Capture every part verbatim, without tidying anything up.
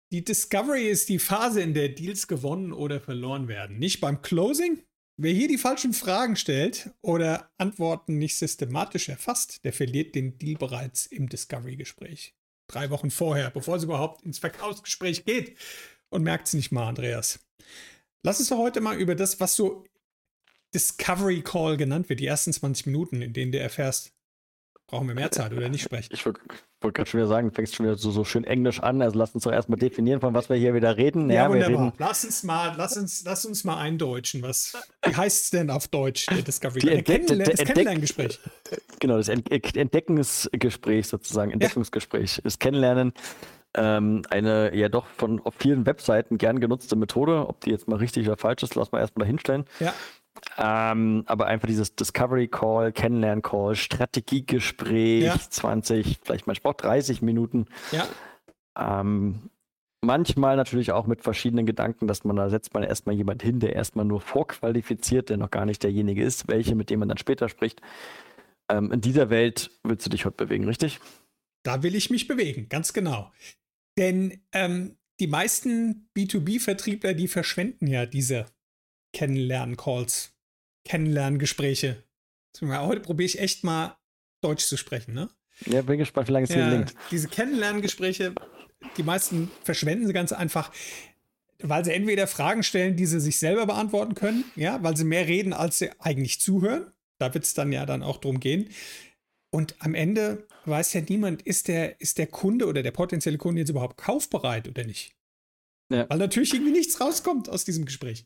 Die Discovery ist die Phase, in der Deals gewonnen oder verloren werden. Nicht beim Closing. Wer hier die falschen Fragen stellt oder Antworten nicht systematisch erfasst, der verliert den Deal bereits im Discovery-Gespräch. Drei Wochen vorher, bevor es überhaupt ins Verkaufsgespräch geht. Und merkt es nicht mal, Andreas. Lass uns doch heute mal über das, was so Discovery Call genannt wird, die ersten zwanzig Minuten, in denen du erfährst, brauchen wir mehr Zeit oder nicht sprechen. Ich wollte wollt gerade schon wieder sagen, du fängst schon wieder so, so schön Englisch an, also lass uns doch erstmal definieren, von was wir hier wieder reden. Ja, ja wunderbar. Wir reden, lass uns mal, lass uns, lass uns mal eindeutschen. Was, wie heißt es denn auf Deutsch, der Discovery? Die Der Entdeck- Kennenlern- der das Entdeck- Kennenlerngespräch. Genau, das Ent Entdeckungsgespräch sozusagen, Entdeckungsgespräch, das Kennenlernen. Ähm, eine ja doch von auf vielen Webseiten gern genutzte Methode. Ob die jetzt mal richtig oder falsch ist, lass mal erstmal dahinstellen. Ja. Ähm, aber einfach dieses Discovery Call, Kennenlern Call, Strategiegespräch, Ja. zwanzig, vielleicht manchmal auch dreißig Minuten. Ja. Ähm, manchmal natürlich auch mit verschiedenen Gedanken, dass man da setzt man erstmal jemand hin, der erstmal nur vorqualifiziert, der noch gar nicht derjenige ist, welche, mit dem man dann später spricht. Ähm, in dieser Welt willst du dich heute bewegen, richtig? Da will ich mich bewegen, ganz genau. Denn ähm, die meisten B zwei B-Vertriebler, die verschwenden ja diese Kennenlernen-Calls, Kennenlerngespräche. Heute probiere ich echt mal Deutsch zu sprechen, ne? Ja, bin gespannt, wie lange es hier Ja, gelingt. diese Kennenlerngespräche, die meisten verschwenden sie ganz einfach, weil sie entweder Fragen stellen, die sie sich selber beantworten können, ja, weil sie mehr reden, als sie eigentlich zuhören. Da wird es dann ja dann auch drum gehen. Und am Ende weiß ja niemand, ist der, ist der Kunde oder der potenzielle Kunde jetzt überhaupt kaufbereit oder nicht. Ja. Weil natürlich irgendwie nichts rauskommt aus diesem Gespräch.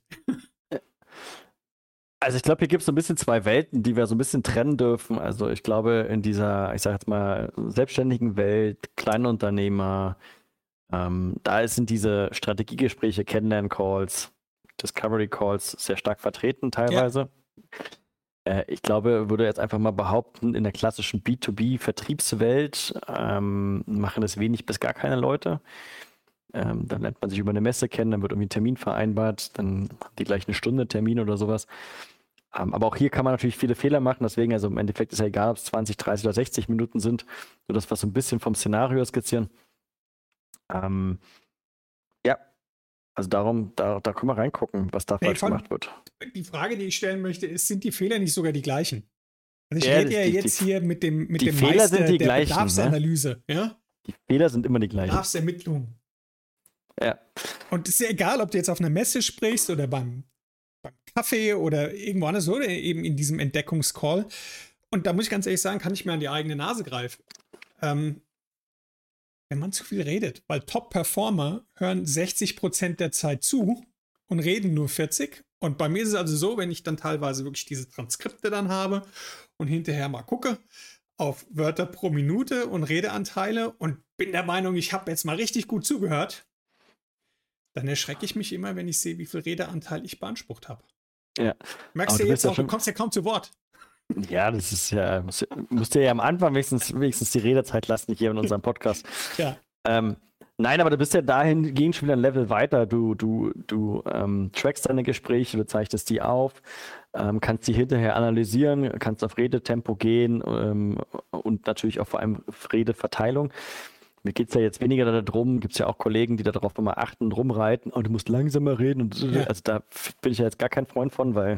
Also ich glaube, hier gibt es so ein bisschen zwei Welten, die wir so ein bisschen trennen dürfen. Also ich glaube, in dieser, ich sage jetzt mal, selbstständigen Welt, Kleinunternehmer, ähm, da sind diese Strategiegespräche, Kennenlern-Calls, Discovery-Calls sehr stark vertreten teilweise. Ja. Äh, ich glaube, würde jetzt einfach mal behaupten, in der klassischen B zwei B-Vertriebswelt ähm, machen das wenig bis gar keine Leute. Ähm, dann lernt man sich über eine Messe kennen, dann wird irgendwie ein Termin vereinbart, dann haben die gleich eine Stunde Termin oder sowas. Ähm, aber auch hier kann man natürlich viele Fehler machen, deswegen, also im Endeffekt ist ja egal, ob es zwanzig, dreißig oder sechzig Minuten sind, nur das, was so ein bisschen vom Szenario skizzieren. Ähm, ja, also darum, da, da können wir reingucken, was da Nee, falsch von- gemacht wird. Die Frage, die ich stellen möchte, ist, sind die Fehler nicht sogar die gleichen? Also ich Ja, rede ja die- die- jetzt hier mit dem, mit die dem Fehler Meister sind die der gleichen, ne? Bedarfsanalyse, ja? Die Fehler sind immer die gleichen. Bedarfsermittlung. Ja. Und es ist ja egal, ob du jetzt auf einer Messe sprichst oder beim, beim Kaffee oder irgendwo anders oder eben in diesem Entdeckungscall. Und da muss ich ganz ehrlich sagen, kann ich mir an die eigene Nase greifen. Ähm, wenn man zu viel redet, weil Top-Performer hören sechzig Prozent der Zeit zu und reden nur vierzig. Und bei mir ist es also so, wenn ich dann teilweise wirklich diese Transkripte dann habe und hinterher mal gucke auf Wörter pro Minute und Redeanteile und bin der Meinung, ich habe jetzt mal richtig gut zugehört, dann erschrecke ich mich immer, wenn ich sehe, wie viel Redeanteil ich beansprucht habe. Ja. Merkst Aber du du jetzt bist ja auch, du schon- kommst ja kaum zu Wort. Ja, das ist ja, musst, musst dir ja am Anfang wenigstens, wenigstens die Redezeit lassen hier in unserem Podcast. Ja. Ähm, nein, aber du bist ja dahingehend schon wieder ein Level weiter. Du, du, du ähm, trackst deine Gespräche, du zeichnest die auf, ähm, kannst die hinterher analysieren, kannst auf Redetempo gehen ähm, und natürlich auch vor allem Redeverteilung. Mir geht es ja jetzt weniger darum, gibt es ja auch Kollegen, die darauf immer achten und rumreiten, und du musst langsamer reden. Und so. Ja. Also da bin ich ja jetzt gar kein Freund von, weil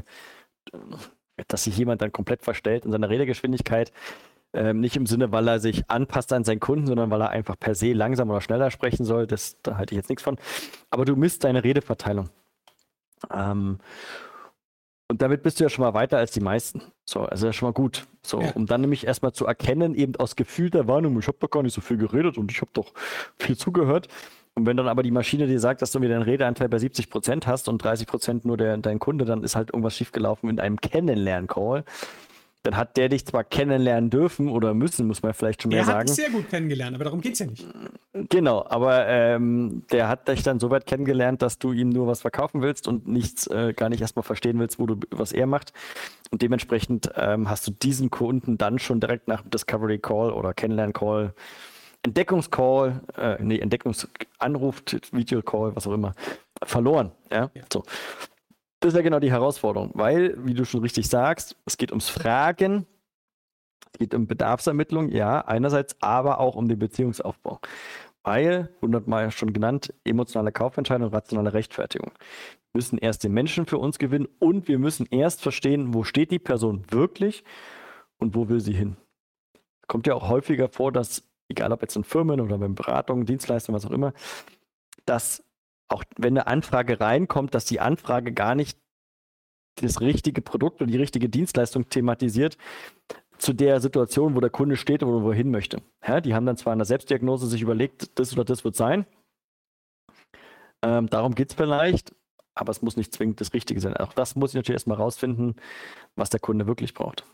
äh, dass sich jemand dann komplett verstellt in seiner Redegeschwindigkeit, ähm, nicht im Sinne, weil er sich anpasst an seinen Kunden, sondern weil er einfach per se langsamer oder schneller sprechen soll, das, da halte ich jetzt nichts von. Aber du misst deine Redeverteilung. Ähm, und damit bist du ja schon mal weiter als die meisten. So, also das ist schon mal gut. So, Ja. um dann nämlich erstmal zu erkennen, eben aus gefühlter Wahrnehmung, ich habe doch gar nicht so viel geredet und ich habe doch viel zugehört. Und wenn dann aber die Maschine dir sagt, dass du mir deinen Redeanteil bei siebzig Prozent hast und dreißig Prozent nur der, dein Kunde, dann ist halt irgendwas schiefgelaufen in einem Kennenlern-Call. Dann hat der dich zwar kennenlernen dürfen oder müssen, muss man vielleicht schon mehr Er hat sagen. mich sehr gut kennengelernt, aber darum geht es ja nicht. Genau, aber ähm, der hat dich dann so weit kennengelernt, dass du ihm nur was verkaufen willst und nichts, äh, gar nicht erstmal verstehen willst, wo du, was er macht. Und dementsprechend ähm, hast du diesen Kunden dann schon direkt nach dem Discovery Call oder Kennenlern Call, Entdeckungscall, äh, nee, Entdeckungsanruf, Video Call, was auch immer, verloren. Ja? Ja. So. Das ist ja genau die Herausforderung, weil, wie du schon richtig sagst, es geht ums Fragen, es geht um Bedarfsermittlung, ja, einerseits, aber auch um den Beziehungsaufbau. Weil, hundertmal schon genannt, emotionale Kaufentscheidung, rationale Rechtfertigung. Wir müssen erst den Menschen für uns gewinnen und wir müssen erst verstehen, wo steht die Person wirklich und wo will sie hin. Kommt ja auch häufiger vor, dass, egal ob jetzt in Firmen oder bei Beratungen, Dienstleistungen, was auch immer, dass auch wenn eine Anfrage reinkommt, dass die Anfrage gar nicht das richtige Produkt oder die richtige Dienstleistung thematisiert zu der Situation, wo der Kunde steht oder wo er hin möchte. Ja, die haben dann zwar in der Selbstdiagnose sich überlegt, das oder das wird sein. Ähm, darum geht es vielleicht, aber es muss nicht zwingend das Richtige sein. Auch das muss ich natürlich erstmal rausfinden, was der Kunde wirklich braucht.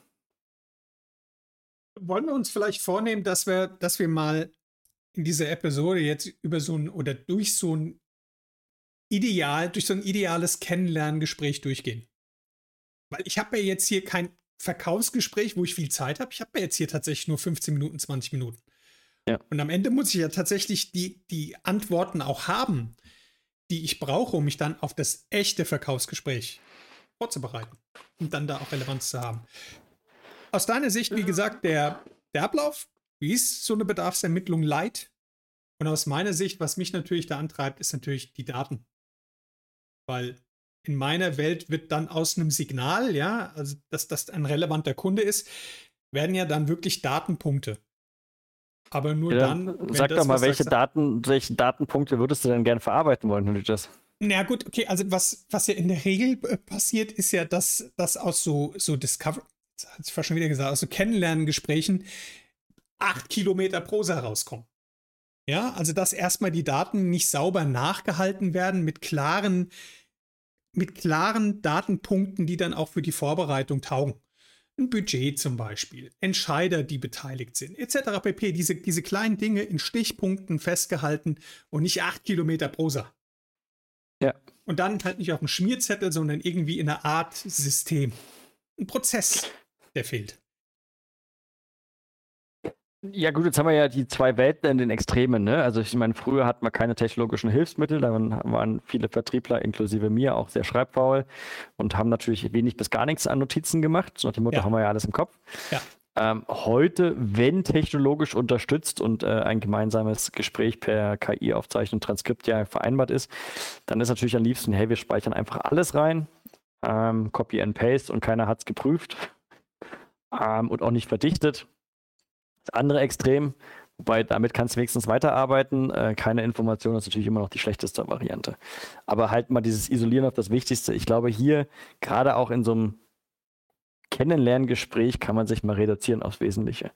Wollen wir uns vielleicht vornehmen, dass wir, dass wir mal in dieser Episode jetzt über so ein oder durch so ein Ideal, durch so ein ideales Kennenlerngespräch durchgehen? Weil ich habe ja jetzt hier kein Verkaufsgespräch, wo ich viel Zeit habe. Ich habe ja jetzt hier tatsächlich nur fünfzehn Minuten, zwanzig Minuten. Ja. Und am Ende muss ich ja tatsächlich die, die Antworten auch haben, die ich brauche, um mich dann auf das echte Verkaufsgespräch vorzubereiten und dann da auch Relevanz zu haben. Aus deiner Sicht, wie gesagt, der, der Ablauf, wie ist so eine Bedarfsermittlung light? Und aus meiner Sicht, was mich natürlich da antreibt, ist natürlich die Daten. Weil in meiner Welt wird dann aus einem Signal, ja, also dass das ein relevanter Kunde ist, werden ja dann wirklich Datenpunkte. Aber nur Ja, dann. Wenn sag das, doch mal, was welche, sagst, Daten, welche Datenpunkte würdest du denn gerne verarbeiten wollen, wenn du das? Na gut, okay, also was, was ja in der Regel äh, passiert, ist ja, dass, dass aus so, so Discover, das hat ich fast schon wieder gesagt, aus so Kennenlerngesprächen acht Kilometer Prosa rauskommen. Ja, also dass erstmal die Daten nicht sauber nachgehalten werden mit klaren mit klaren Datenpunkten, die dann auch für die Vorbereitung taugen. Ein Budget zum Beispiel, Entscheider, die beteiligt sind, et cetera pp. Diese, diese kleinen Dinge in Stichpunkten festgehalten und nicht acht Kilometer Prosa. Ja. Und dann halt nicht auf dem Schmierzettel, sondern irgendwie in einer Art System. Ein Prozess, der fehlt. Ja gut, jetzt haben wir ja die zwei Welten in den Extremen, ne? Also ich meine, früher hatten wir keine technologischen Hilfsmittel, da waren viele Vertriebler, inklusive mir, auch sehr schreibfaul und haben natürlich wenig bis gar nichts an Notizen gemacht. So nach dem Motto, Ja. haben wir ja alles im Kopf. Ja. Ähm, heute, wenn technologisch unterstützt und äh, ein gemeinsames Gespräch per K I-Aufzeichnung, Transkript ja vereinbart ist, dann ist natürlich am liebsten, hey, wir speichern einfach alles rein, ähm, Copy and Paste und keiner hat es geprüft ähm, und auch nicht verdichtet. Das andere Extrem, wobei damit kannst du wenigstens weiterarbeiten. Äh, keine Information ist natürlich immer noch die schlechteste Variante. Aber halt mal dieses Isolieren auf das Wichtigste. Ich glaube, hier, gerade auch in so einem Kennenlerngespräch, kann man sich mal reduzieren aufs Wesentliche.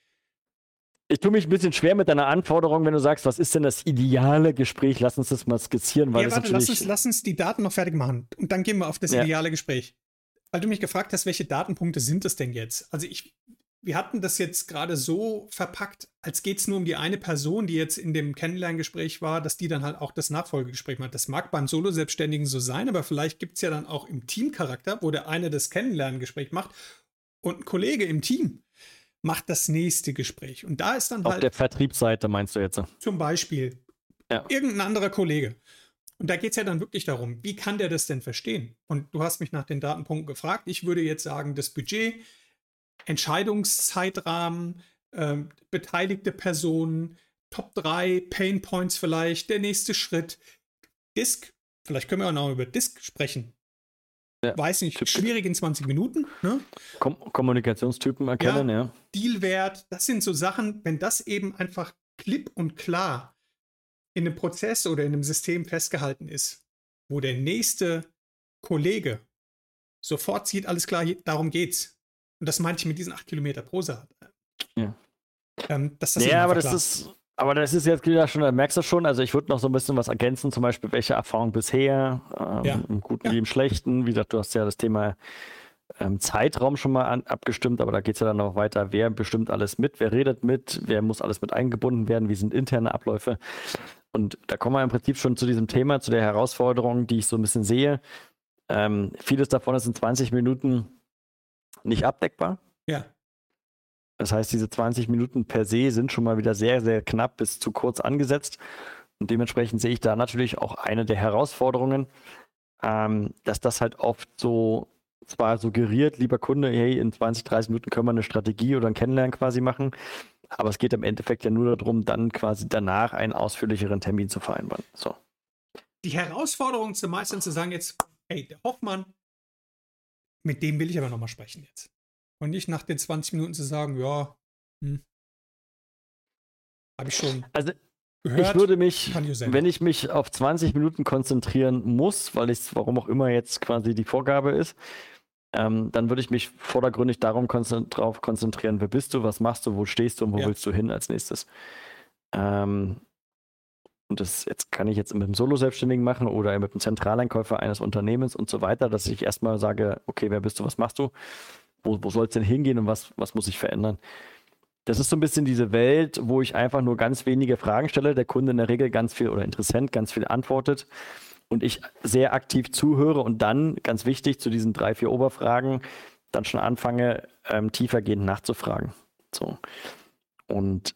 Ich tue mich ein bisschen schwer mit deiner Anforderung, wenn du sagst, was ist denn das ideale Gespräch? Lass uns das mal skizzieren. Weil Ja, das warte, natürlich lass uns, lass uns die Daten noch fertig machen und dann gehen wir auf das Ja. ideale Gespräch. Weil du mich gefragt hast, welche Datenpunkte sind es denn jetzt? Also ich, wir hatten das jetzt gerade so verpackt, als geht es nur um die eine Person, die jetzt in dem Kennenlerngespräch war, dass die dann halt auch das Nachfolgegespräch macht. Das mag beim Solo-Selbstständigen so sein, aber vielleicht gibt es ja dann auch im Teamcharakter, wo der eine das Kennenlerngespräch macht und ein Kollege im Team macht das nächste Gespräch. Und da ist dann auf halt der Vertriebsseite, meinst du jetzt? zum Beispiel Ja. irgendein anderer Kollege. Und da geht es ja dann wirklich darum, wie kann der das denn verstehen? Und du hast mich nach den Datenpunkten gefragt. Ich würde jetzt sagen, das Budget, Entscheidungszeitrahmen, äh, beteiligte Personen, Top drei, Pain Points vielleicht, der nächste Schritt, Disk, vielleicht können wir auch noch über Disk sprechen. Ja. Weiß nicht, schwierig in zwanzig Minuten. Ne? Kom Kommunikationstypen erkennen, ja. ja. Dealwert, das sind so Sachen, wenn das eben einfach klipp und klar in einem Prozess oder in einem System festgehalten ist, wo der nächste Kollege sofort sieht, alles klar, hier, darum geht's. Und das meinte ich mit diesen acht Kilometer Prosa. Ja, ähm, dass das ja aber das klar. ist, aber das ist jetzt wieder schon, da merkst du schon, also ich würde noch so ein bisschen was ergänzen, zum Beispiel welche Erfahrung bisher, ähm, Ja. im Guten Ja. wie im Schlechten. Wie gesagt, du hast ja das Thema ähm, Zeitraum schon mal an, abgestimmt, aber da geht es ja dann noch weiter, wer bestimmt alles mit, wer redet mit, wer muss alles mit eingebunden werden, wie sind interne Abläufe. Und da kommen wir im Prinzip schon zu diesem Thema, zu der Herausforderung, die ich so ein bisschen sehe. Ähm, vieles davon ist in zwanzig Minuten nicht abdeckbar. Ja. Das heißt, diese zwanzig Minuten per se sind schon mal wieder sehr, sehr knapp bis zu kurz angesetzt. Und dementsprechend sehe ich da natürlich auch eine der Herausforderungen, ähm, dass das halt oft so zwar suggeriert, lieber Kunde, hey, in zwanzig, dreißig Minuten können wir eine Strategie oder ein Kennenlernen quasi machen, Aber es geht im Endeffekt ja nur darum, dann quasi danach einen ausführlicheren Termin zu vereinbaren. So. Die Herausforderung ist meistens zu sagen jetzt, hey, der Hoffmann, mit dem will ich aber nochmal sprechen jetzt. Und nicht nach den zwanzig Minuten zu sagen, ja, hm, habe ich schon also, gehört. Ich würde mich, wenn ich mich auf zwanzig Minuten konzentrieren muss, weil ich, warum auch immer jetzt quasi die Vorgabe ist, ähm, dann würde ich mich vordergründig darum konzentri- drauf konzentrieren, wer bist du, was machst du, wo stehst du und wo Ja. willst du hin als nächstes. Ähm, und das jetzt kann ich jetzt mit einem Solo-Selbstständigen machen oder mit einem Zentraleinkäufer eines Unternehmens und so weiter, dass ich erstmal sage, okay, wer bist du, was machst du, wo, wo soll es denn hingehen und was, was muss ich verändern? Das ist so ein bisschen diese Welt, wo ich einfach nur ganz wenige Fragen stelle, der Kunde in der Regel ganz viel oder Interessent ganz viel antwortet und ich sehr aktiv zuhöre und dann, ganz wichtig, zu diesen drei, vier Oberfragen dann schon anfange, ähm, tiefergehend nachzufragen. So. Und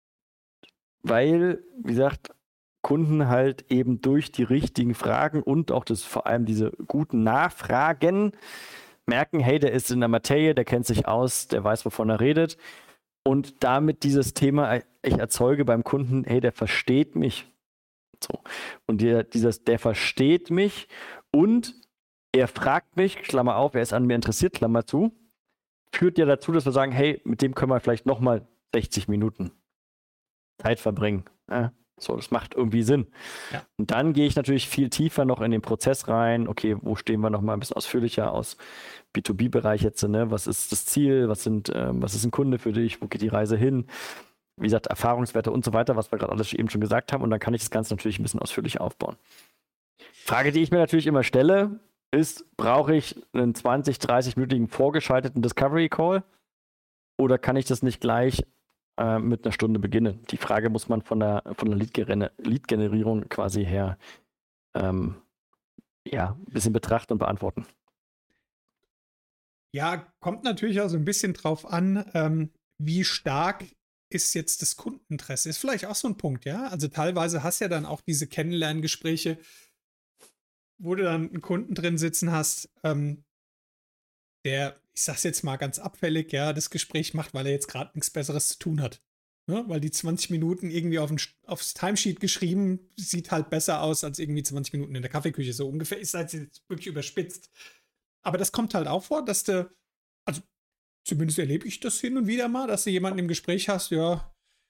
weil, wie gesagt, Kunden halt eben durch die richtigen Fragen und auch das vor allem diese guten Nachfragen merken, hey, der ist in der Materie, der kennt sich aus, der weiß, wovon er redet. Und damit dieses Thema, ich erzeuge beim Kunden, hey, der versteht mich. So. Und der, dieses, der versteht mich und er fragt mich, Klammer auf, er ist an mir interessiert, Klammer zu, führt ja dazu, dass wir sagen, hey, mit dem können wir vielleicht nochmal sechzig Minuten Zeit verbringen. Ja, so, das macht irgendwie Sinn. Ja. Und dann gehe ich natürlich viel tiefer noch in den Prozess rein. Okay, wo stehen wir nochmal ein bisschen ausführlicher aus B zwei B-Bereich jetzt, ne? Was ist das Ziel? Was sind, ähm, was ist ein Kunde für dich? Wo geht die Reise hin? Wie gesagt, Erfahrungswerte und so weiter, was wir gerade alles eben schon gesagt haben. Und dann kann ich das Ganze natürlich ein bisschen ausführlicher aufbauen. Frage, die ich mir natürlich immer stelle, ist, brauche ich einen zwanzig, dreißig-minütigen vorgeschalteten Discovery Call oder kann ich das nicht gleich äh, mit einer Stunde beginnen? Die Frage muss man von der, von der Lead-Gener- Lead-Generierung quasi her ähm, ja, ein bisschen betrachten und beantworten. Ja, kommt natürlich auch so ein bisschen drauf an, ähm, wie stark ist jetzt das Kundeninteresse. Ist vielleicht auch so ein Punkt, ja? Also teilweise hast du ja dann auch diese Kennenlerngespräche, wo du dann einen Kunden drin sitzen hast, ähm, der, ich sag's jetzt mal ganz abfällig, ja, das Gespräch macht, weil er jetzt gerade nichts Besseres zu tun hat. Ne? Weil die zwanzig Minuten irgendwie auf ein, aufs Timesheet geschrieben, sieht halt besser aus als irgendwie zwanzig Minuten in der Kaffeeküche. So ungefähr ist halt jetzt wirklich überspitzt. Aber das kommt halt auch vor, dass du, also zumindest erlebe ich das hin und wieder mal, dass du jemanden im Gespräch hast, ja,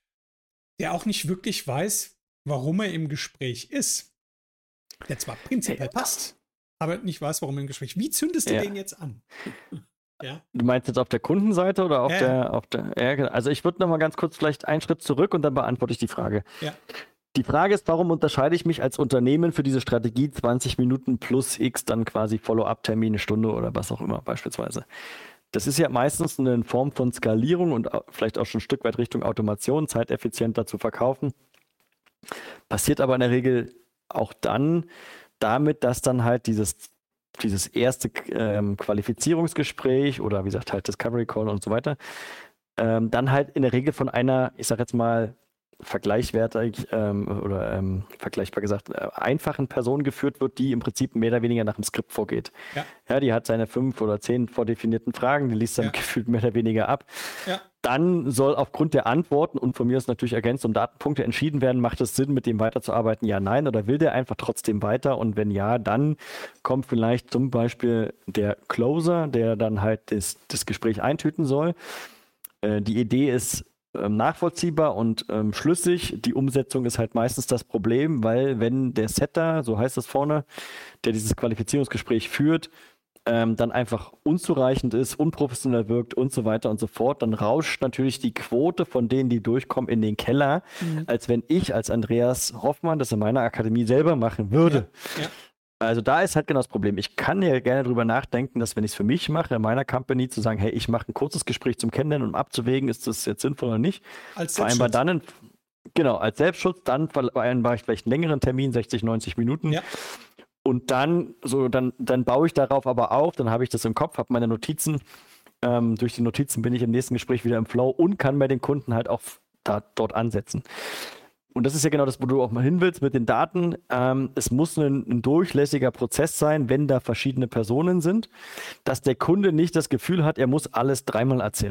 der auch nicht wirklich weiß, warum er im Gespräch ist. Der zwar prinzipiell passt, aber nicht weiß, warum er im Gespräch ist. Wie zündest du Ja. den jetzt an? Ja. Du meinst jetzt auf der Kundenseite oder auf Ja, der, ja. auf der, ja, genau. Also ich würde noch mal ganz kurz vielleicht einen Schritt zurück und dann beantworte ich die Frage. Ja. Die Frage ist, warum unterscheide ich mich als Unternehmen für diese Strategie zwanzig Minuten plus X dann quasi Follow-up-Termin, eine Stunde oder was auch immer beispielsweise. Das ist ja meistens eine Form von Skalierung und vielleicht auch schon ein Stück weit Richtung Automation, zeiteffizienter zu verkaufen. Passiert aber in der Regel auch dann damit, dass dann halt dieses, dieses erste ähm, Qualifizierungsgespräch oder wie gesagt halt Discovery Call und so weiter, ähm, dann halt in der Regel von einer, ich sag jetzt mal, vergleichswertig ähm, oder ähm, vergleichbar gesagt, äh, einfachen Person geführt wird, die im Prinzip mehr oder weniger nach dem Skript vorgeht. Ja. Ja, die hat seine fünf oder zehn vordefinierten Fragen, die liest dann Ja. gefühlt mehr oder weniger ab. Ja. Dann soll aufgrund der Antworten und von mir ist natürlich ergänzt um Datenpunkte entschieden werden, macht es Sinn, mit dem weiterzuarbeiten? Ja, nein. Oder will der einfach trotzdem weiter? Und wenn ja, dann kommt vielleicht zum Beispiel der Closer, der dann halt das, das Gespräch eintüten soll. Äh, die Idee ist ähm, nachvollziehbar und ähm, schlüssig. Die Umsetzung ist halt meistens das Problem, weil wenn der Setter, so heißt es vorne, der dieses Qualifizierungsgespräch führt, ähm, dann einfach unzureichend ist, unprofessionell wirkt und so weiter und so fort, dann rauscht natürlich die Quote von denen, die durchkommen, in den Keller, Mhm. als wenn ich als Andreas Hoffmann das in meiner Akademie selber machen würde. Ja. Ja. Also da ist halt genau das Problem. Ich kann ja gerne drüber nachdenken, dass wenn ich es für mich mache, in meiner Company, zu sagen, hey, ich mache ein kurzes Gespräch zum Kennenlernen, um abzuwägen, ist das jetzt sinnvoll oder nicht. Als Vereinbar Selbstschutz. dann, einen, genau, als Selbstschutz, dann vereinbare ich vielleicht einen längeren Termin, sechzig, neunzig Minuten. Ja. Und dann, so, dann, dann baue ich darauf aber auf, dann habe ich das im Kopf, habe meine Notizen. Ähm, durch die Notizen bin ich im nächsten Gespräch wieder im Flow und kann bei den Kunden halt auch da, dort ansetzen. Und das ist ja genau das, wo du auch mal hin willst mit den Daten. Ähm, es muss ein, ein durchlässiger Prozess sein, wenn da verschiedene Personen sind, dass der Kunde nicht das Gefühl hat, er muss alles dreimal erzählen.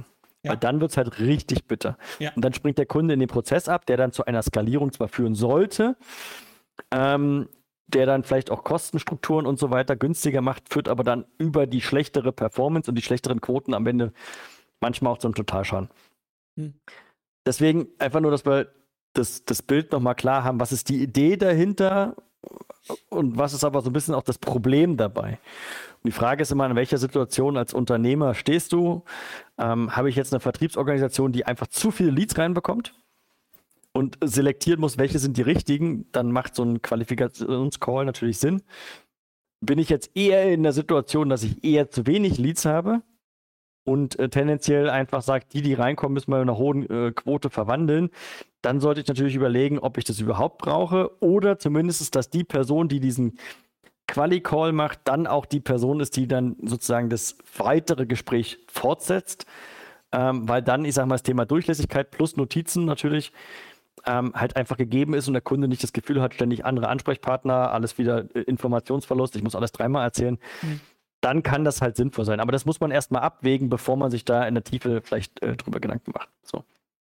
Ja. Weil dann wird es halt richtig bitter. Ja. Und dann springt der Kunde in den Prozess ab, der dann zu einer Skalierung zwar führen sollte, ähm, der dann vielleicht auch Kostenstrukturen und so weiter günstiger macht, führt aber dann über die schlechtere Performance und die schlechteren Quoten am Ende manchmal auch zum Totalschaden. Hm. Deswegen einfach nur, dass wir das, das Bild nochmal klar haben, was ist die Idee dahinter und was ist aber so ein bisschen auch das Problem dabei. Und die Frage ist immer, in welcher Situation als Unternehmer stehst du? Ähm, habe ich jetzt eine Vertriebsorganisation, die einfach zu viele Leads reinbekommt und selektieren muss, welche sind die richtigen? Dann macht so ein Qualifikationscall natürlich Sinn. Bin ich jetzt eher in der Situation, dass ich eher zu wenig Leads habe und äh, tendenziell einfach sagt, die, die reinkommen, müssen wir in einer hohen äh, Quote verwandeln, dann sollte ich natürlich überlegen, ob ich das überhaupt brauche oder zumindest, dass die Person, die diesen Quali-Call macht, dann auch die Person ist, die dann sozusagen das weitere Gespräch fortsetzt, ähm, weil dann, ich sage mal, das Thema Durchlässigkeit plus Notizen natürlich ähm, halt einfach gegeben ist und der Kunde nicht das Gefühl hat, ständig andere Ansprechpartner, alles wieder äh, Informationsverlust, ich muss alles dreimal erzählen, mhm. dann kann das halt sinnvoll sein. Aber das muss man erstmal abwägen, bevor man sich da in der Tiefe vielleicht äh, drüber Gedanken macht. So.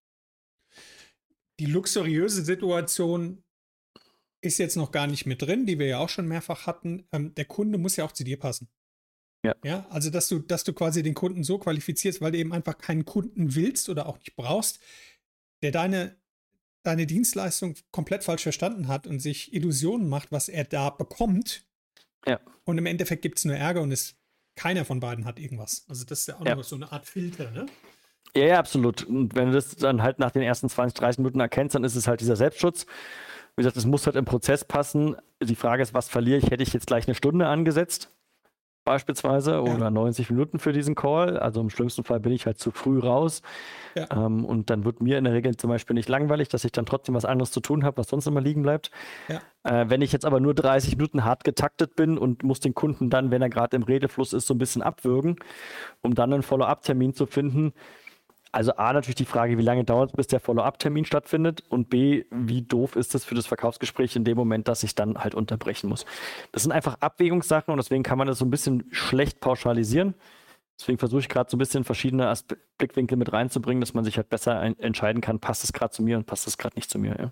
Die luxuriöse Situation ist jetzt noch gar nicht mit drin, die wir ja auch schon mehrfach hatten. Ähm, der Kunde muss ja auch zu dir passen. Ja. Ja, also dass du, dass du quasi den Kunden so qualifizierst, weil du eben einfach keinen Kunden willst oder auch nicht brauchst, der deine, deine Dienstleistung komplett falsch verstanden hat und sich Illusionen macht, was er da bekommt. Ja. Und im Endeffekt gibt es nur Ärger und es, keiner von beiden hat irgendwas. Also das ist ja auch ja. noch so eine Art Filter, ne? Ja, ja, absolut. Und wenn du das dann halt nach den ersten zwanzig, dreißig Minuten erkennst, dann ist es halt dieser Selbstschutz. Wie gesagt, es muss halt im Prozess passen. Die Frage ist, was verliere ich? Hätte ich jetzt gleich eine Stunde angesetzt, beispielsweise, ja. oder neunzig Minuten für diesen Call? Also im schlimmsten Fall bin ich halt zu früh raus. Ja. Ähm, und dann wird mir in der Regel zum Beispiel nicht langweilig, dass ich dann trotzdem was anderes zu tun habe, was sonst immer liegen bleibt. Ja. Äh, wenn ich jetzt aber nur dreißig Minuten hart getaktet bin und muss den Kunden dann, wenn er gerade im Redefluss ist, so ein bisschen abwürgen, um dann einen Follow-up-Termin zu finden. Also A, natürlich die Frage, wie lange dauert es, bis der Follow-up-Termin stattfindet und B, wie doof ist es für das Verkaufsgespräch in dem Moment, dass ich dann halt unterbrechen muss. Das sind einfach Abwägungssachen und deswegen kann man das so ein bisschen schlecht pauschalisieren. Deswegen versuche ich gerade so ein bisschen verschiedene Aspe- Blickwinkel mit reinzubringen, dass man sich halt besser ein- entscheiden kann, passt es gerade zu mir und passt es gerade nicht zu mir.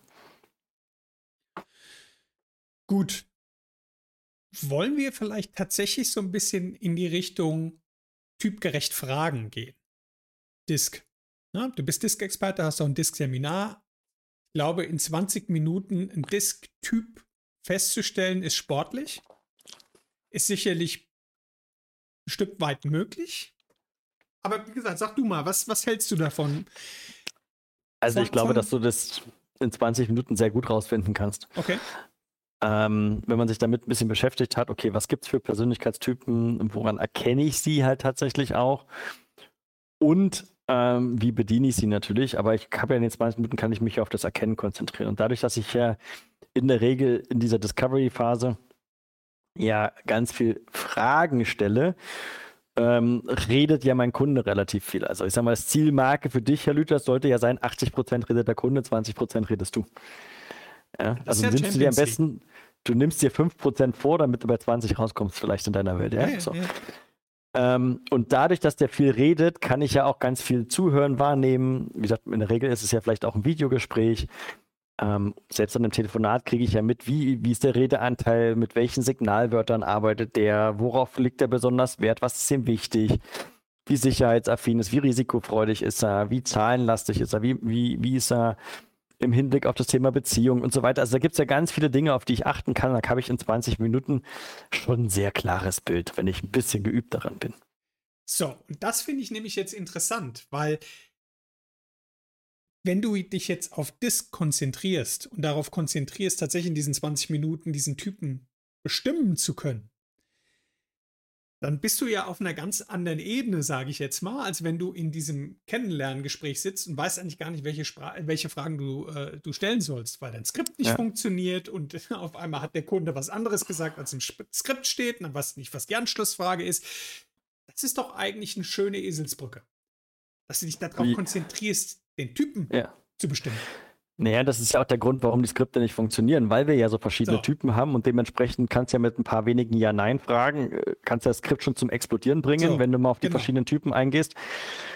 Ja. Gut. Wollen wir vielleicht tatsächlich so ein bisschen in die Richtung typgerecht Fragen gehen? Disk. Na, du bist Disk-Experte, hast auch ein Disk-Seminar. Ich glaube, in zwanzig Minuten einen Disk-Typ festzustellen, ist sportlich. Ist sicherlich ein Stück weit möglich. Aber wie gesagt, sag du mal, was, was hältst du davon? Also ich glaube, dass du das in zwanzig Minuten sehr gut rausfinden kannst. Okay. Ähm, wenn man sich damit ein bisschen beschäftigt hat, okay, was gibt es für Persönlichkeitstypen, woran erkenne ich sie halt tatsächlich auch? Und ähm, wie bediene ich sie natürlich? Aber ich habe ja in den zwanzig Minuten, kann ich mich auf das Erkennen konzentrieren. Und dadurch, dass ich ja in der Regel in dieser Discovery-Phase ja ganz viel Fragen stelle, ähm, redet ja mein Kunde relativ viel. Also ich sage mal, das Zielmarke für dich, Herr Lüthers, sollte ja sein, achtzig Prozent redet der Kunde, zwanzig Prozent redest du. Ja? Also ja nimmst du dir am besten, du nimmst dir fünf Prozent vor, damit du bei zwanzig rauskommst vielleicht in deiner Welt. Ja? Ja, so. ja. Ähm, und dadurch, dass der viel redet, kann ich ja auch ganz viel zuhören, wahrnehmen. Wie gesagt, in der Regel ist es ja vielleicht auch ein Videogespräch. Ähm, selbst an einem Telefonat kriege ich ja mit, wie, wie ist der Redeanteil, mit welchen Signalwörtern arbeitet der, worauf legt er besonders Wert, was ist ihm wichtig, wie sicherheitsaffin ist, wie risikofreudig ist er, wie zahlenlastig ist er, wie, wie, wie ist er im Hinblick auf das Thema Beziehung und so weiter. Also da gibt es ja ganz viele Dinge, auf die ich achten kann. Da habe ich in zwanzig Minuten schon ein sehr klares Bild, wenn ich ein bisschen geübt daran bin. So, und das finde ich nämlich jetzt interessant, weil wenn du dich jetzt auf Disk konzentrierst und darauf konzentrierst, tatsächlich in diesen zwanzig Minuten diesen Typen bestimmen zu können, dann bist du ja auf einer ganz anderen Ebene, sage ich jetzt mal, als wenn du in diesem Kennenlerngespräch sitzt und weißt eigentlich gar nicht, welche, Spra- welche Fragen du, äh, du stellen sollst, weil dein Skript nicht ja. funktioniert und auf einmal hat der Kunde was anderes gesagt, als im Skript steht und dann weißt du nicht, was die Anschlussfrage ist. Das ist doch eigentlich eine schöne Eselsbrücke, dass du dich darauf Wie? konzentrierst, den Typen ja. zu bestimmen. Naja, das ist ja auch der Grund, warum die Skripte nicht funktionieren, weil wir ja so verschiedene so. Typen haben und dementsprechend kannst du ja mit ein paar wenigen Ja-Nein-Fragen, kannst du das Skript schon zum Explodieren bringen, so, wenn du mal auf die genau. verschiedenen Typen eingehst.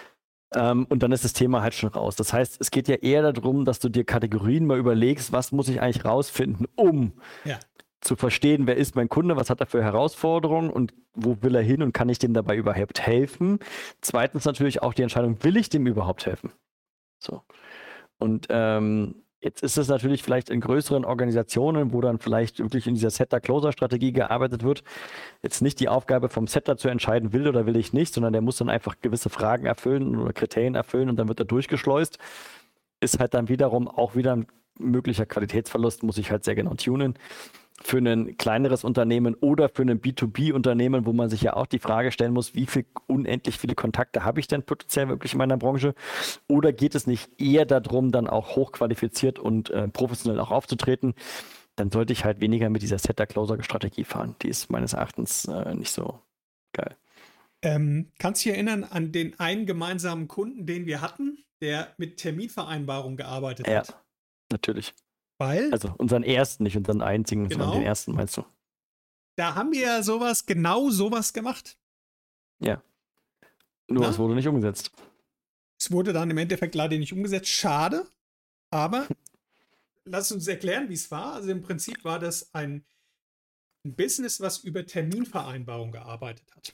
Ähm, und dann ist das Thema halt schon raus. Das heißt, es geht ja eher darum, dass du dir Kategorien mal überlegst, was muss ich eigentlich rausfinden, um Ja. zu verstehen, wer ist mein Kunde, was hat er für Herausforderungen und wo will er hin und kann ich dem dabei überhaupt helfen. Zweitens natürlich auch die Entscheidung, will ich dem überhaupt helfen? So. Und ähm, jetzt ist es natürlich vielleicht in größeren Organisationen, wo dann vielleicht wirklich in dieser Setter-Closer-Strategie gearbeitet wird, jetzt nicht die Aufgabe vom Setter zu entscheiden, will oder will ich nicht, sondern der muss dann einfach gewisse Fragen erfüllen oder Kriterien erfüllen und dann wird er durchgeschleust. Ist halt dann wiederum auch wieder ein möglicher Qualitätsverlust, muss ich halt sehr genau tunen. Für ein kleineres Unternehmen oder für ein B zwei B-Unternehmen, wo man sich ja auch die Frage stellen muss, wie viel unendlich viele Kontakte habe ich denn potenziell wirklich in meiner Branche? Oder geht es nicht eher darum, dann auch hochqualifiziert und äh, professionell auch aufzutreten? Dann sollte ich halt weniger mit dieser Setter-Closer-Strategie fahren. Die ist meines Erachtens äh, nicht so geil. Ähm, kannst du dich erinnern an den einen gemeinsamen Kunden, den wir hatten, der mit Terminvereinbarung gearbeitet Ja, hat? natürlich. Weil, Also unseren ersten, nicht unseren einzigen, Genau. sondern den ersten, meinst du? da haben wir ja sowas, genau sowas gemacht. Ja. Nur Na? es wurde nicht umgesetzt. Es wurde dann im Endeffekt leider nicht umgesetzt. Schade, aber lass uns erklären, wie es war. Also im Prinzip war das ein, ein Business, was über Terminvereinbarung gearbeitet hat.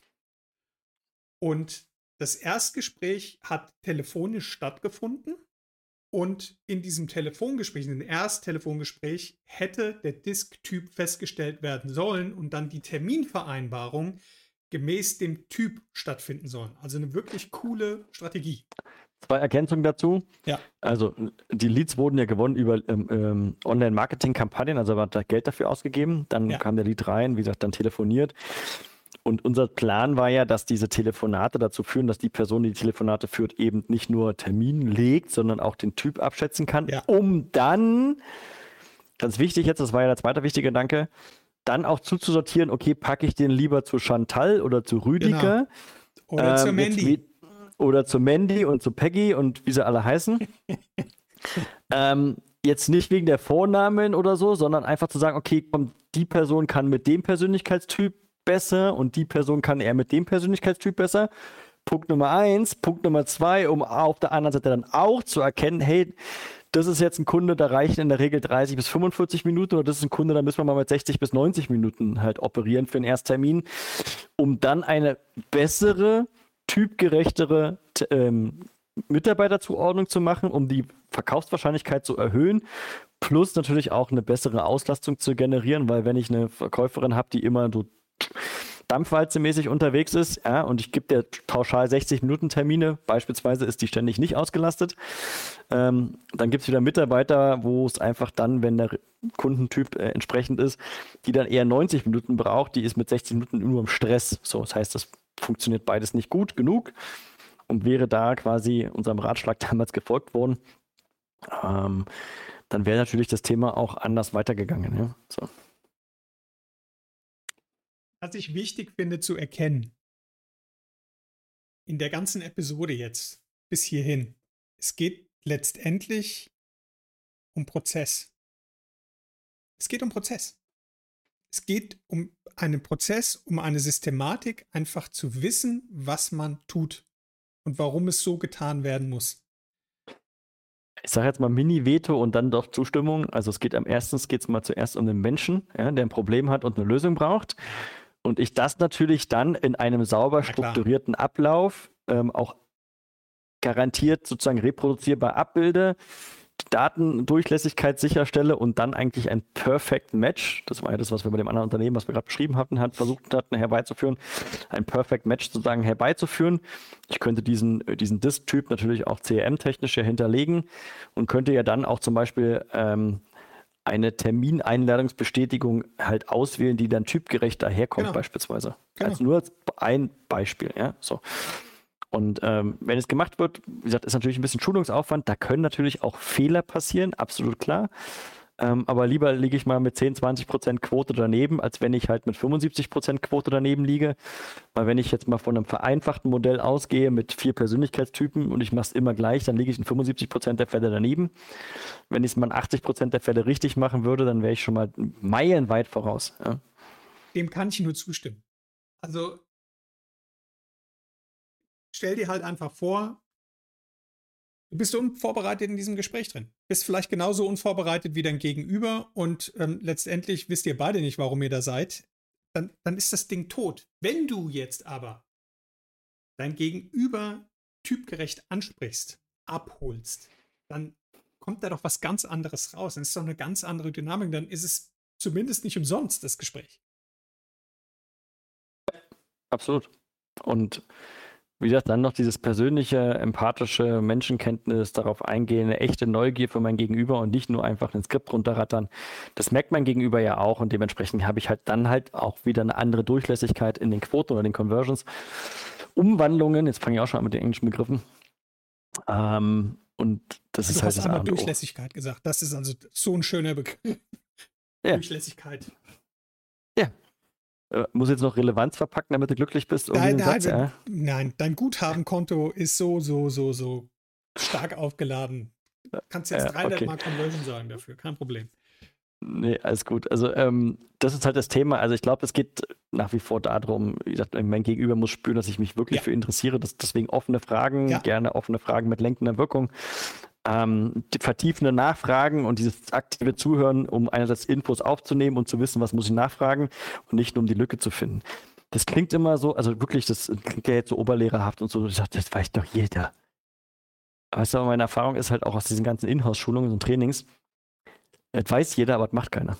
Und das Erstgespräch hat telefonisch stattgefunden. Und in diesem Telefongespräch, in dem Ersttelefongespräch, hätte der Disk-Typ festgestellt werden sollen und dann die Terminvereinbarung gemäß dem Typ stattfinden sollen. Also eine wirklich coole Strategie. Zwei Ergänzungen dazu. Ja. Also die Leads wurden ja gewonnen über ähm, ähm, Online-Marketing-Kampagnen, also wird da Geld dafür ausgegeben. Dann Ja. kam der Lead rein, wie gesagt, dann telefoniert. Und unser Plan war ja, dass diese Telefonate dazu führen, dass die Person, die die Telefonate führt, eben nicht nur Termin legt, sondern auch den Typ abschätzen kann, Ja. um dann, ganz wichtig jetzt, das war ja der zweite wichtige Gedanke, dann auch zuzusortieren, okay, packe ich den lieber zu Chantal oder zu Rüdiger. Oder ähm, zur jetzt Mandy. wie- Oder zu Mandy und zu Peggy und wie sie alle heißen. ähm, jetzt nicht wegen der Vornamen oder so, sondern einfach zu sagen, okay, komm, die Person kann mit dem Persönlichkeitstyp besser und die Person kann eher mit dem Persönlichkeitstyp besser. Punkt Nummer eins. Punkt Nummer zwei, um auf der anderen Seite dann auch zu erkennen, hey, das ist jetzt ein Kunde, da reichen in der Regel dreißig bis fünfundvierzig Minuten oder das ist ein Kunde, da müssen wir mal mit sechzig bis neunzig Minuten halt operieren für einen Ersttermin, um dann eine bessere, typgerechtere t- ähm, Mitarbeiterzuordnung zu machen, um die Verkaufswahrscheinlichkeit zu erhöhen, plus natürlich auch eine bessere Auslastung zu generieren, weil wenn ich eine Verkäuferin habe, die immer so dampfwalzemäßig unterwegs ist, ja, und ich gebe der pauschal sechzig Minuten Termine, beispielsweise ist die ständig nicht ausgelastet, ähm, dann gibt es wieder Mitarbeiter, wo es einfach dann, wenn der Kundentyp äh, entsprechend ist, die dann eher neunzig Minuten braucht, die ist mit sechzig Minuten nur im Stress. So, das heißt, das funktioniert beides nicht gut genug und wäre da quasi unserem Ratschlag damals gefolgt worden, ähm, dann wäre natürlich das Thema auch anders weitergegangen. Ja? So. Was ich wichtig finde zu erkennen, in der ganzen Episode jetzt bis hierhin, es geht letztendlich um Prozess. Es geht um Prozess. Es geht um einen Prozess, um eine Systematik, einfach zu wissen, was man tut und warum es so getan werden muss. Ich sage jetzt mal Mini-Veto und dann doch Zustimmung. Also es geht am erstens geht es mal zuerst um den Menschen, ja, der ein Problem hat und eine Lösung braucht. Und ich das natürlich dann in einem sauber Na klar. strukturierten Ablauf ähm, auch garantiert sozusagen reproduzierbar abbilde, die Datendurchlässigkeit sicherstelle und dann eigentlich ein Perfect Match, das war ja das, was wir bei dem anderen Unternehmen, was wir gerade beschrieben hatten, hat, versucht hatten herbeizuführen, ein Perfect Match sozusagen herbeizuführen. Ich könnte diesen, diesen Disk-Typ natürlich auch C R M-technisch ja hinterlegen und könnte ja dann auch zum Beispiel ähm, eine Termineinladungsbestätigung halt auswählen, die dann typgerecht daherkommt, Genau. beispielsweise. Genau. Also nur als ein Beispiel, ja, so. Und ähm, wenn es gemacht wird, wie gesagt, ist natürlich ein bisschen Schulungsaufwand, da können natürlich auch Fehler passieren, absolut klar. Ähm, aber lieber liege ich mal mit zehn, zwanzig Prozent Quote daneben, als wenn ich halt mit fünfundsiebzig Prozent Quote daneben liege. Weil wenn ich jetzt mal von einem vereinfachten Modell ausgehe mit vier Persönlichkeitstypen und ich mache es immer gleich, dann liege ich in fünfundsiebzig Prozent der Fälle daneben. Wenn ich es mal in achtzig Prozent der Fälle richtig machen würde, dann wäre ich schon mal meilenweit voraus. Ja. Dem kann ich nur zustimmen. Also stell dir halt einfach vor, Du bist unvorbereitet in diesem Gespräch drin. Bist vielleicht genauso unvorbereitet wie dein Gegenüber und ähm, letztendlich wisst ihr beide nicht, warum ihr da seid. Dann, dann ist das Ding tot. Wenn du jetzt aber dein Gegenüber typgerecht ansprichst, abholst, dann kommt da doch was ganz anderes raus. Dann ist doch eine ganz andere Dynamik. Dann ist es zumindest nicht umsonst, das Gespräch. Absolut. Und wie gesagt, dann noch dieses persönliche, empathische Menschenkenntnis, darauf eingehen, eine echte Neugier für mein Gegenüber und nicht nur einfach ein Skript runterrattern. Das merkt mein Gegenüber ja auch und dementsprechend habe ich halt dann halt auch wieder eine andere Durchlässigkeit in den Quoten oder den Conversions. Umwandlungen, jetzt fange ich auch schon an mit den englischen Begriffen. Ähm, und das Du ist halt hast das einmal A und O. Durchlässigkeit gesagt. Das ist also so ein schöner Begriff. Ja. Durchlässigkeit. Ja. Äh, muss jetzt noch Relevanz verpacken, damit du glücklich bist? Um Nein, diesen nein, Satz, ja? nein, dein Guthabenkonto ist so, so, so, so stark aufgeladen. Du kannst jetzt Ja, dreihundert okay. Mal Conversion sagen dafür, kein Problem. Nee, alles gut. Also ähm, das ist halt das Thema. Also ich glaube, es geht nach wie vor darum, wie gesagt, mein Gegenüber muss spüren, dass ich mich wirklich Ja. für interessiere. Das, deswegen offene Fragen, Ja. gerne offene Fragen mit lenkender Wirkung. Ähm, die vertiefende Nachfragen und dieses aktive Zuhören, um einerseits Infos aufzunehmen und zu wissen, was muss ich nachfragen und nicht nur um die Lücke zu finden. Das klingt immer so, also wirklich, das klingt ja jetzt so oberlehrerhaft und so, ich dachte, das weiß doch jeder. Weißt du, aber meine Erfahrung ist halt auch aus diesen ganzen Inhouse-Schulungen und Trainings, das weiß jeder, aber das macht keiner.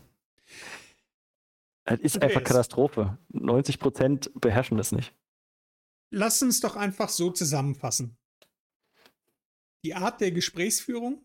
Es ist Okay, einfach es- Katastrophe. neunzig Prozent beherrschen das nicht. Lass uns doch einfach so zusammenfassen. Die Art der Gesprächsführung,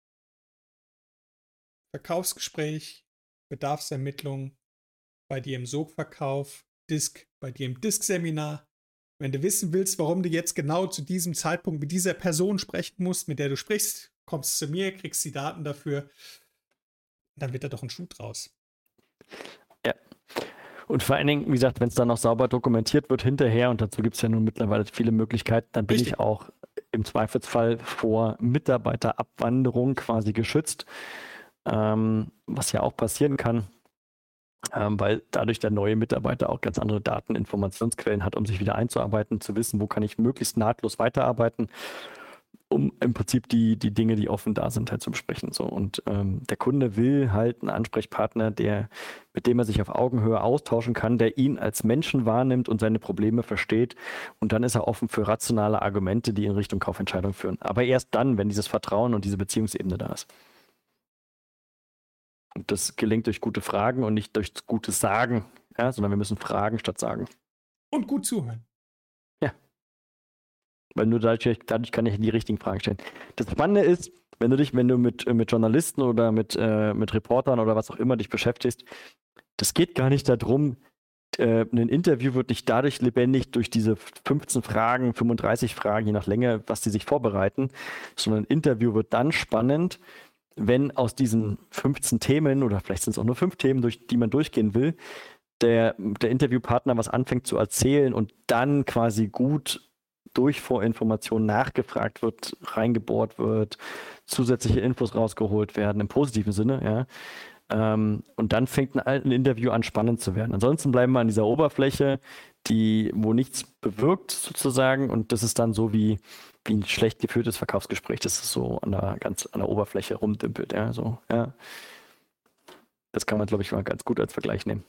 Verkaufsgespräch, Bedarfsermittlung, bei dir im Sogverkauf, Disk, bei dir im Disk-Seminar. Wenn du wissen willst, warum du jetzt genau zu diesem Zeitpunkt mit dieser Person sprechen musst, mit der du sprichst, kommst zu mir, kriegst die Daten dafür, dann wird da doch ein Schuh draus. Ja. Und vor allen Dingen, wie gesagt, wenn es dann noch sauber dokumentiert wird hinterher, und dazu gibt es ja nun mittlerweile viele Möglichkeiten, dann bin Richtig. ich auch im Zweifelsfall vor Mitarbeiterabwanderung quasi geschützt, ähm, was ja auch passieren kann, ähm, weil dadurch der neue Mitarbeiter auch ganz andere Daten, Informationsquellen hat, um sich wieder einzuarbeiten, zu wissen, wo kann ich möglichst nahtlos weiterarbeiten, um im Prinzip die, die Dinge, die offen da sind, halt zu besprechen. So. Und ähm, der Kunde will halt einen Ansprechpartner, der, mit dem er sich auf Augenhöhe austauschen kann, der ihn als Menschen wahrnimmt und seine Probleme versteht. Und dann ist er offen für rationale Argumente, die in Richtung Kaufentscheidung führen. Aber erst dann, wenn dieses Vertrauen und diese Beziehungsebene da ist. Und das gelingt durch gute Fragen und nicht durch gutes Sagen, ja, sondern wir müssen fragen statt sagen. Und gut zuhören. Weil nur dadurch, dadurch kann ich die richtigen Fragen stellen. Das Spannende ist, wenn du dich, wenn du mit, mit Journalisten oder mit, äh, mit Reportern oder was auch immer dich beschäftigst, das geht gar nicht darum, äh, ein Interview wird nicht dadurch lebendig durch diese fünfzehn Fragen, fünfunddreißig Fragen, je nach Länge, was die sich vorbereiten, sondern ein Interview wird dann spannend, wenn aus diesen fünfzehn Themen oder vielleicht sind es auch nur fünf Themen, durch die man durchgehen will, der, der Interviewpartner was anfängt zu erzählen und dann quasi gut durch Vorinformationen nachgefragt wird, reingebohrt wird, zusätzliche Infos rausgeholt werden, im positiven Sinne, ja. Ähm, und dann fängt ein, ein Interview an, spannend zu werden. Ansonsten bleiben wir an dieser Oberfläche, die, wo nichts bewirkt, sozusagen, und das ist dann so wie, wie ein schlecht geführtes Verkaufsgespräch, das ist so an der, ganz an der Oberfläche rumdümpelt, ja, so, ja. Das kann man, glaube ich, mal ganz gut als Vergleich nehmen.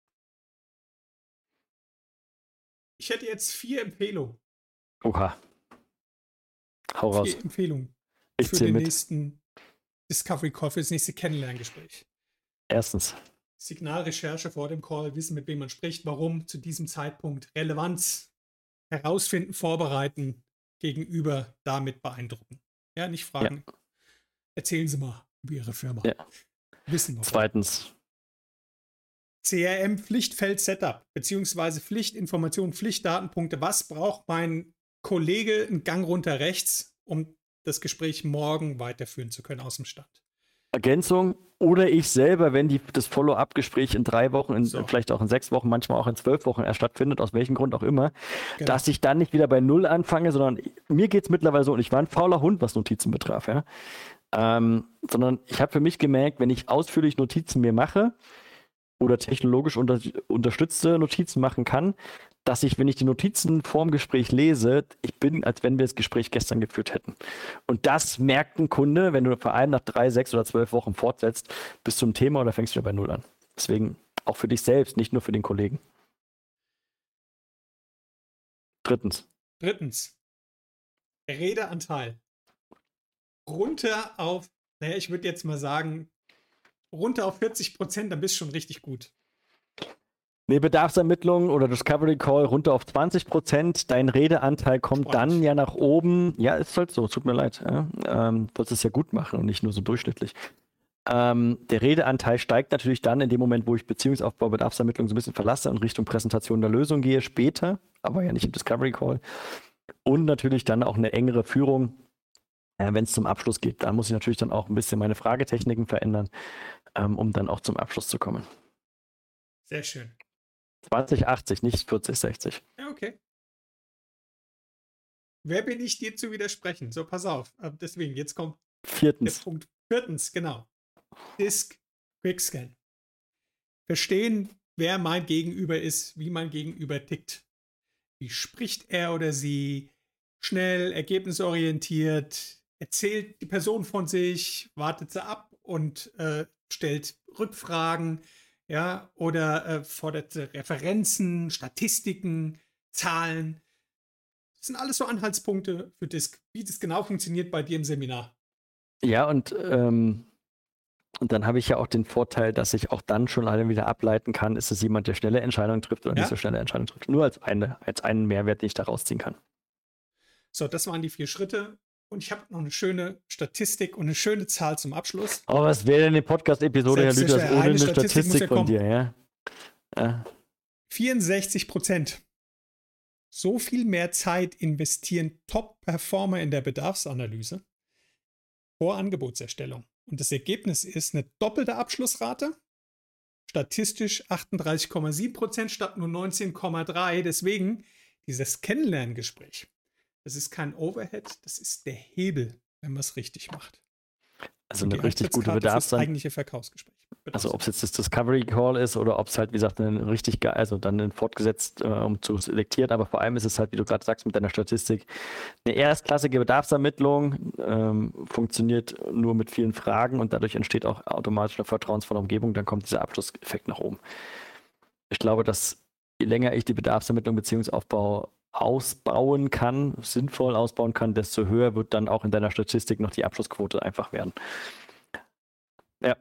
Ich hätte jetzt vier Empfehlungen. Oha. Hau raus. Vier Empfehlungen Ich für zähl den mit. nächsten Discovery Call, für das nächste Kennenlerngespräch. Erstens. Signalrecherche vor dem Call, wissen, mit wem man spricht, warum zu diesem Zeitpunkt, Relevanz herausfinden, vorbereiten, gegenüber damit beeindrucken. Ja, nicht fragen. Ja. Erzählen Sie mal über Ihre Firma. Ja. Wissen wir. Zweitens. C R M Pflichtfeld Setup, beziehungsweise Pflichtinformationen, Pflichtdatenpunkte. Was braucht mein Kollege einen Gang runter rechts, um das Gespräch morgen weiterführen zu können aus dem Stand? Ergänzung oder ich selber, wenn die, das Follow-up-Gespräch in drei Wochen, in, So. vielleicht auch in sechs Wochen, manchmal auch in zwölf Wochen erst stattfindet, aus welchem Grund auch immer, Genau. dass ich dann nicht wieder bei Null anfange, sondern mir geht es mittlerweile so, und ich war ein fauler Hund, was Notizen betraf, ja. Ähm, sondern ich habe für mich gemerkt, wenn ich ausführlich Notizen mir mache, oder technologisch unter, unterstützte Notizen machen kann, dass ich, wenn ich die Notizen vorm Gespräch lese, ich bin, als wenn wir das Gespräch gestern geführt hätten. Und das merkt ein Kunde, wenn du vor allem nach drei, sechs oder zwölf Wochen fortsetzt, bist du im Thema oder fängst du wieder bei Null an. Deswegen auch für dich selbst, nicht nur für den Kollegen. Drittens. Drittens. Redeanteil. Runter auf, naja, ich würde jetzt mal sagen, runter auf vierzig Prozent, dann bist du schon richtig gut. Nee, Bedarfsermittlung oder Discovery Call runter auf zwanzig Prozent. Dein Redeanteil kommt Spannend. Dann ja nach oben. Ja, ist halt so, tut mir leid. Ja. Ähm, du wolltest es ja gut machen und nicht nur so durchschnittlich. Ähm, der Redeanteil steigt natürlich dann in dem Moment, wo ich Beziehungsaufbau, Bedarfsermittlung so ein bisschen verlasse und Richtung Präsentation der Lösung gehe, später, aber ja nicht im Discovery Call. Und natürlich dann auch eine engere Führung, äh, wenn es zum Abschluss geht. Da muss ich natürlich dann auch ein bisschen meine Fragetechniken verändern, ähm, um dann auch zum Abschluss zu kommen. Sehr schön. zwanzig achtzig, nicht vierzig sechzig. Ja, okay. Wer bin ich, dir zu widersprechen? So, pass auf. Deswegen, jetzt kommt Viertens. der Punkt. Viertens, genau. Disk Quickscan. Verstehen, wer mein Gegenüber ist, wie mein Gegenüber tickt. Wie spricht er oder sie? Schnell, ergebnisorientiert, erzählt die Person von sich, wartet sie ab und äh, stellt Rückfragen, ja, oder äh, fordert Referenzen, Statistiken, Zahlen. Das sind alles so Anhaltspunkte für Disk, wie das genau funktioniert bei dir im Seminar. Ja, und, ähm, und dann habe ich ja auch den Vorteil, dass ich auch dann schon alle wieder ableiten kann, ist es jemand, der schnelle Entscheidungen trifft oder Ja? nicht so schnelle Entscheidungen trifft. Nur als, eine, als einen Mehrwert, den ich da rausziehen kann. So, das waren die vier Schritte. Und ich habe noch eine schöne Statistik und eine schöne Zahl zum Abschluss. Aber was wäre denn die Podcast-Episode, Herr Lüders, ohne eine Statistik, Statistik von dir, ja? ja? vierundsechzig Prozent. So viel mehr Zeit investieren Top-Performer in der Bedarfsanalyse vor Angebotserstellung. Und das Ergebnis ist eine doppelte Abschlussrate. Statistisch achtunddreißig Komma sieben Prozent statt nur neunzehn Komma drei. Deswegen dieses Kennenlerngespräch. Das ist kein Overhead, das ist der Hebel, wenn man es richtig macht. Also eine richtig gute Bedarfsanalyse. Eigentliche Verkaufsgespräch. Also ob es jetzt das Discovery Call ist oder ob es halt, wie gesagt, ein richtig geil, also dann ein fortgesetzt, äh, um zu selektieren, aber vor allem ist es halt, wie du gerade sagst, mit deiner Statistik, eine erstklassige Bedarfsermittlung, ähm, funktioniert nur mit vielen Fragen und dadurch entsteht auch automatisch eine vertrauensvolle Umgebung, dann kommt dieser Abschlusseffekt nach oben. Ich glaube, dass je länger ich die Bedarfsermittlung Beziehungsaufbau ausbauen kann, sinnvoll ausbauen kann, desto höher wird dann auch in deiner Statistik noch die Abschlussquote einfach werden. Ja.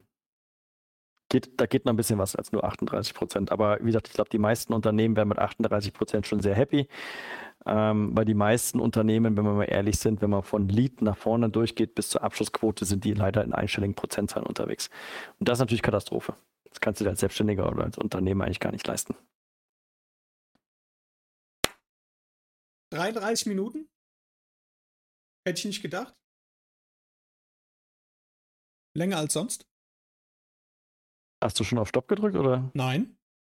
Geht, da geht noch ein bisschen was als nur achtunddreißig Prozent. Aber wie gesagt, ich glaube, die meisten Unternehmen wären mit achtunddreißig Prozent schon sehr happy. Ähm, weil die meisten Unternehmen, wenn wir mal ehrlich sind, wenn man von Lead nach vorne durchgeht bis zur Abschlussquote, sind die leider in einstelligen Prozentzahlen unterwegs. Und das ist natürlich Katastrophe. Das kannst du dir als Selbstständiger oder als Unternehmer eigentlich gar nicht leisten. dreiunddreißig Minuten? Hätte ich nicht gedacht. Länger als sonst? Hast du schon auf Stopp gedrückt, oder? Nein.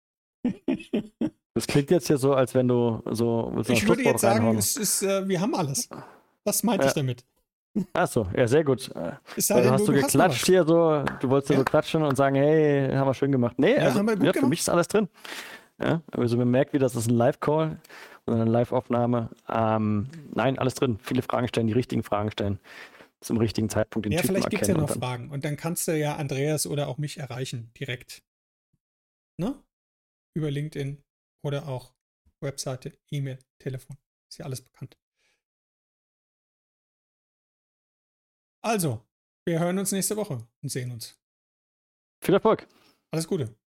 Das klingt jetzt ja so, als wenn du so... Ich würde jetzt sagen, es ist, äh, wir haben alles. Das meinte ja. ich damit. Achso, ja, sehr gut. Ist halt, hast du, du geklatscht hier so, du wolltest ja so klatschen und sagen, hey, haben wir schön gemacht. Nee, ja, also, haben wir gut ja, gemacht. für mich ist alles drin. Ja, also man merkt, wie das ist ein Live-Call oder eine Live-Aufnahme. Ähm, nein, alles drin. Viele Fragen stellen, die richtigen Fragen stellen. Zum richtigen Zeitpunkt den ja, Typen vielleicht gibt es ja noch dann, Fragen. Und dann kannst du ja Andreas oder auch mich erreichen, direkt. Ne? Über LinkedIn oder auch Webseite, E-Mail, Telefon. Ist ja alles bekannt. Also, wir hören uns nächste Woche und sehen uns. Viel Erfolg. Alles Gute.